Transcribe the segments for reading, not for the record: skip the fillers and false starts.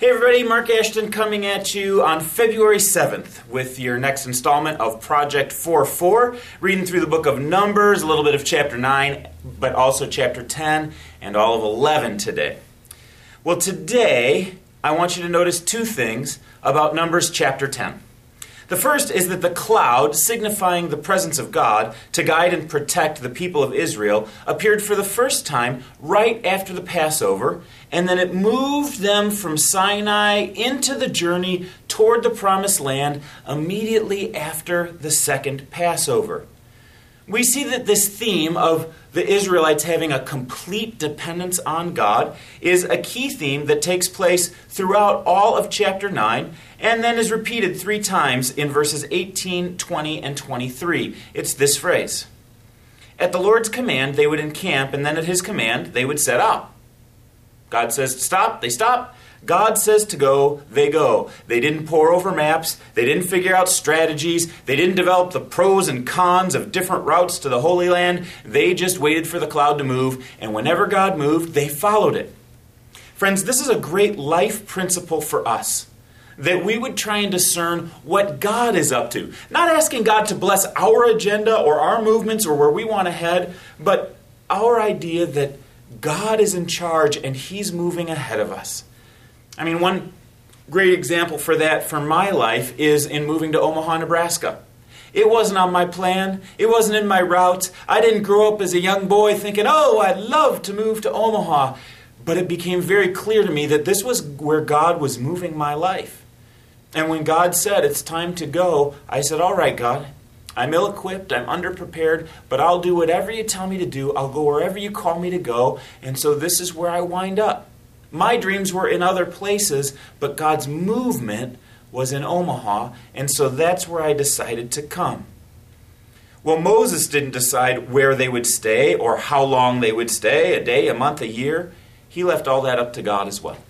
Hey everybody, Mark Ashton coming at you on February 7th with your next installment of Project 4.4, reading through the book of Numbers, a little bit of chapter 9, but also chapter 10 and all of 11 today. Well, today I want you to notice two things about Numbers chapter 10. The first is that the cloud, signifying the presence of God to guide and protect the people of Israel, appeared for the first time right after the Passover, and then it moved them from Sinai into the journey toward the Promised Land immediately after the second Passover. We see that this theme of the Israelites having a complete dependence on God is a key theme that takes place throughout all of chapter 9 and then is repeated 3 times in verses 18, 20, and 23. It's this phrase. At the Lord's command, they would encamp, and then at his command, they would set out. God says to stop, they stop. God says to go, they go. They didn't pore over maps. They didn't figure out strategies. They didn't develop the pros and cons of different routes to the Holy Land. They just waited for the cloud to move, and whenever God moved, they followed it. Friends, this is a great life principle for us, that we would try and discern what God is up to. Not asking God to bless our agenda or our movements or where we want to head, but our idea that God is in charge and He's moving ahead of us. I mean, one great example for that for my life is in moving to Omaha, Nebraska. It wasn't on my plan. It wasn't in my route. I didn't grow up as a young boy thinking, oh, I'd love to move to Omaha. But it became very clear to me that this was where God was moving my life. And when God said, it's time to go, I said, all right, God, I'm ill-equipped, I'm underprepared, but I'll do whatever you tell me to do. I'll go wherever you call me to go. And so this is where I wind up. My dreams were in other places, but God's movement was in Omaha, and so that's where I decided to come. Well, Moses didn't decide where they would stay or how long they would stay, a day, a month, a year. He left all that up to God as well.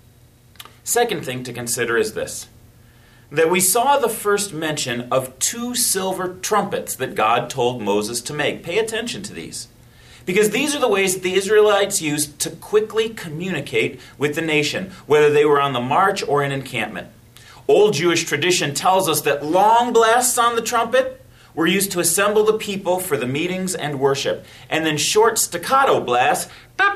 Second thing to consider is this, that we saw the first mention of 2 silver trumpets that God told Moses to make. Pay attention to these, because these are the ways that the Israelites used to quickly communicate with the nation, whether they were on the march or in encampment. Old Jewish tradition tells us that long blasts on the trumpet were used to assemble the people for the meetings and worship, and then short staccato blasts,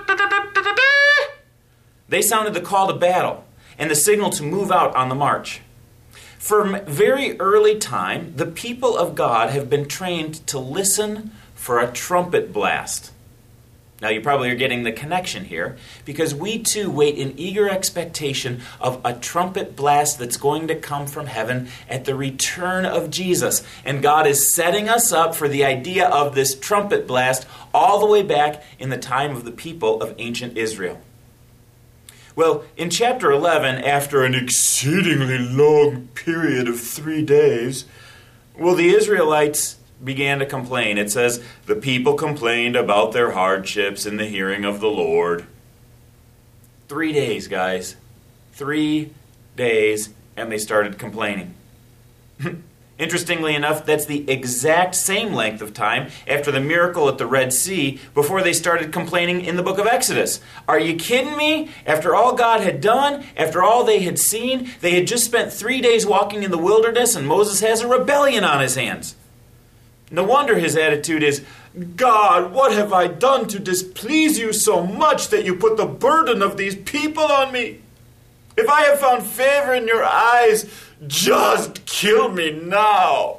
they sounded the call to battle and the signal to move out on the march. From very early time, the people of God have been trained to listen for a trumpet blast. Now you probably are getting the connection here, because we too wait in eager expectation of a trumpet blast that's going to come from heaven at the return of Jesus. And God is setting us up for the idea of this trumpet blast all the way back in the time of the people of ancient Israel. Well, in chapter 11, after an exceedingly long period of 3 days, the Israelites began to complain. It says, the people complained about their hardships in the hearing of the Lord. 3 days, guys. 3 days, and they started complaining. Interestingly enough, that's the exact same length of time after the miracle at the Red Sea before they started complaining in the book of Exodus. Are you kidding me? After all God had done, after all they had seen, they had just spent 3 days walking in the wilderness, and Moses has a rebellion on his hands. No wonder his attitude is, God, what have I done to displease you so much that you put the burden of these people on me? If I have found favor in your eyes, just kill me now.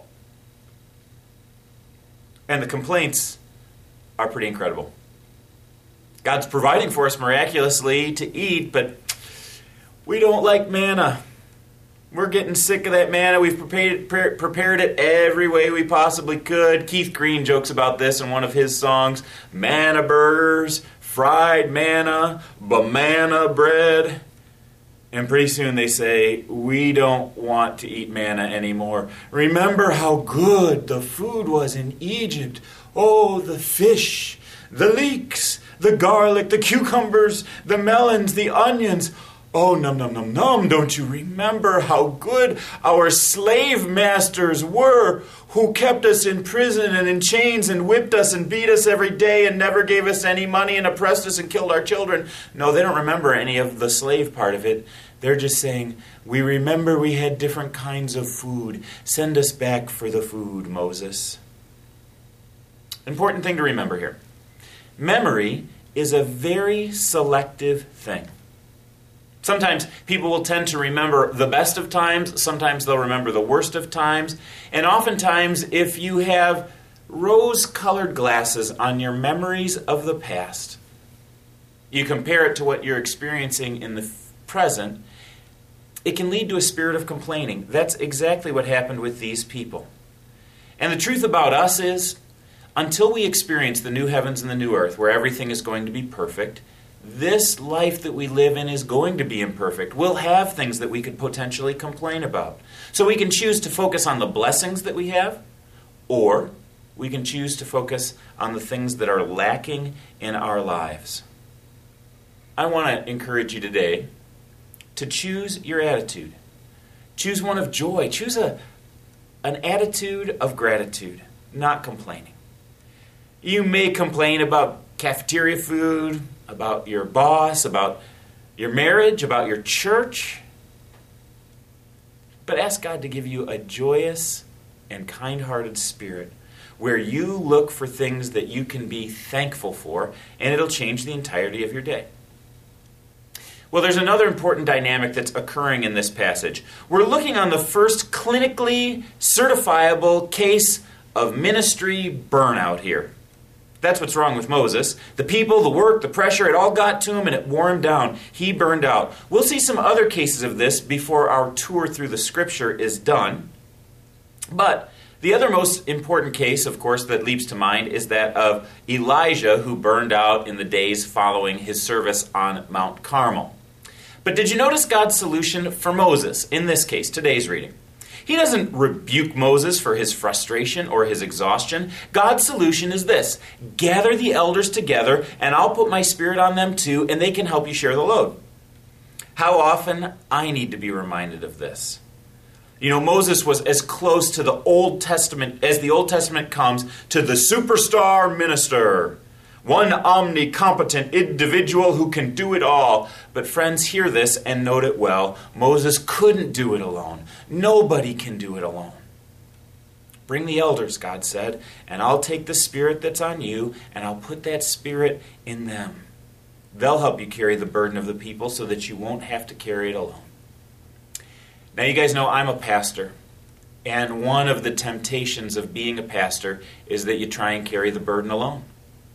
And the complaints are pretty incredible. God's providing for us miraculously to eat, but we don't like manna. We're getting sick of that manna. We've prepared it every way we possibly could. Keith Green jokes about this in one of his songs. Manna burgers, fried manna, banana bread. And pretty soon they say, we don't want to eat manna anymore. Remember how good the food was in Egypt. Oh, the fish, the leeks, the garlic, the cucumbers, the melons, the onions. Oh, num, num, num, num. Don't you remember how good our slave masters were? who kept us in prison and in chains and whipped us and beat us every day and never gave us any money and oppressed us and killed our children. No, they don't remember any of the slave part of it. They're just saying, we remember we had different kinds of food. Send us back for the food, Moses. Important thing to remember here. Memory is a very selective thing. Sometimes people will tend to remember the best of times. Sometimes they'll remember the worst of times. And oftentimes, if you have rose-colored glasses on your memories of the past, you compare it to what you're experiencing in the present, it can lead to a spirit of complaining. That's exactly what happened with these people. And the truth about us is, until we experience the new heavens and the new earth, where everything is going to be perfect, this life that we live in is going to be imperfect. We'll have things that we could potentially complain about. So we can choose to focus on the blessings that we have, or we can choose to focus on the things that are lacking in our lives. I want to encourage you today to choose your attitude. Choose one of joy. Choose an attitude of gratitude, not complaining. You may complain about cafeteria food, about your boss, about your marriage, about your church. But ask God to give you a joyous and kind-hearted spirit where you look for things that you can be thankful for, and it'll change the entirety of your day. Well, there's another important dynamic that's occurring in this passage. We're looking on the first clinically certifiable case of ministry burnout here. That's what's wrong with Moses. The people, the work, the pressure, it all got to him and it wore him down. He burned out. We'll see some other cases of this before our tour through the scripture is done. But the other most important case, of course, that leaps to mind is that of Elijah, who burned out in the days following his service on Mount Carmel. But did you notice God's solution for Moses in this case, today's reading? He doesn't rebuke Moses for his frustration or his exhaustion. God's solution is this: gather the elders together, and I'll put my spirit on them too, and they can help you share the load. How often I need to be reminded of this. You know, Moses was as close to the Old Testament as the Old Testament comes to the superstar minister. One omnicompetent individual who can do it all. But friends, hear this and note it well. Moses couldn't do it alone. Nobody can do it alone. Bring the elders, God said, and I'll take the spirit that's on you, and I'll put that spirit in them. They'll help you carry the burden of the people so that you won't have to carry it alone. Now, you guys know I'm a pastor. And one of the temptations of being a pastor is that you try and carry the burden alone.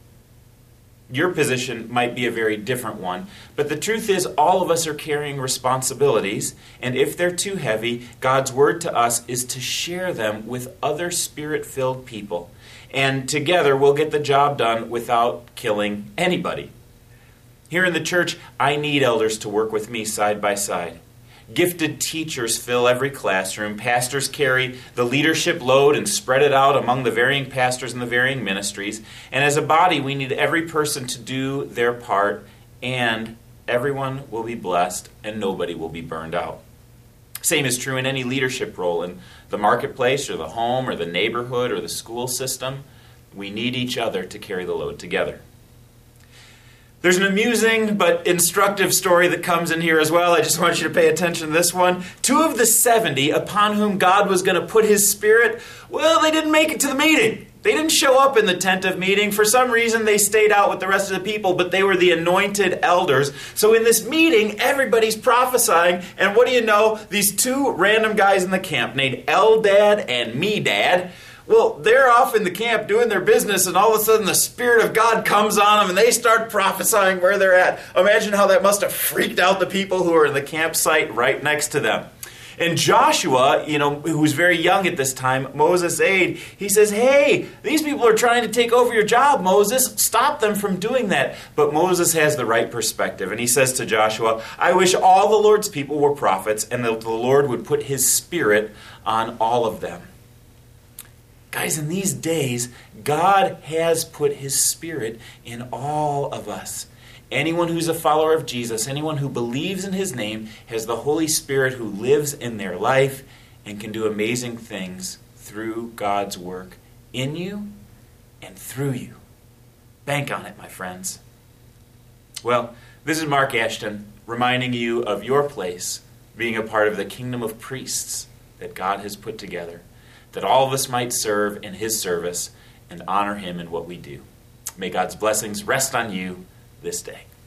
Your position might be a very different one, but the truth is all of us are carrying responsibilities, and if they're too heavy, God's word to us is to share them with other spirit-filled people. And together we'll get the job done without killing anybody. Here in the church, I need elders to work with me side by side. Gifted teachers fill every classroom. Pastors carry the leadership load and spread it out among the varying pastors and the varying ministries. And as a body, we need every person to do their part, and everyone will be blessed and nobody will be burned out. Same is true in any leadership role in the marketplace or the home or the neighborhood or the school system. We need each other to carry the load together. There's an amusing but instructive story that comes in here as well. I just want you to pay attention to this one. 2 of the 70 upon whom God was going to put his spirit, well, they didn't make it to the meeting. They didn't show up in the tent of meeting. For some reason, they stayed out with the rest of the people, but they were the anointed elders. So in this meeting, everybody's prophesying, and what do you know? These 2 random guys in the camp named Eldad and Medad, well, they're off in the camp doing their business, and all of a sudden the Spirit of God comes on them, and they start prophesying where they're at. Imagine how that must have freaked out the people who are in the campsite right next to them. And Joshua, who was very young at this time, Moses' aide, he says, hey, these people are trying to take over your job, Moses. Stop them from doing that. But Moses has the right perspective, and he says to Joshua, I wish all the Lord's people were prophets, and that the Lord would put his Spirit on all of them. Guys, in these days, God has put his Spirit in all of us. Anyone who's a follower of Jesus, anyone who believes in his name, has the Holy Spirit who lives in their life and can do amazing things through God's work in you and through you. Bank on it, my friends. Well, this is Mark Ashton reminding you of your place being a part of the kingdom of priests that God has put together, that all of us might serve in his service and honor him in what we do. May God's blessings rest on you this day.